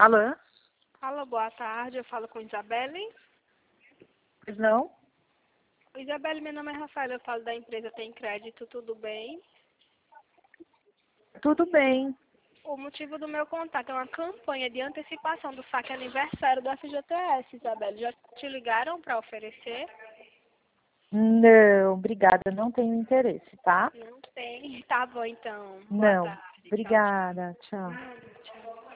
Alô? Alô, boa tarde. Eu falo com Isabelle. Pois não? Isabelle, meu nome é Rafael. Eu falo da empresa Tem Crédito. Tudo bem? Tudo bem. O motivo do meu contato é uma campanha de antecipação do saque aniversário do FGTS, Isabelle. Já te ligaram para oferecer? Não, obrigada. Não tenho interesse, tá? Não tem. Tá bom, então. Boa Não. tarde. Tchau, tchau. Obrigada. Tchau. Tchau.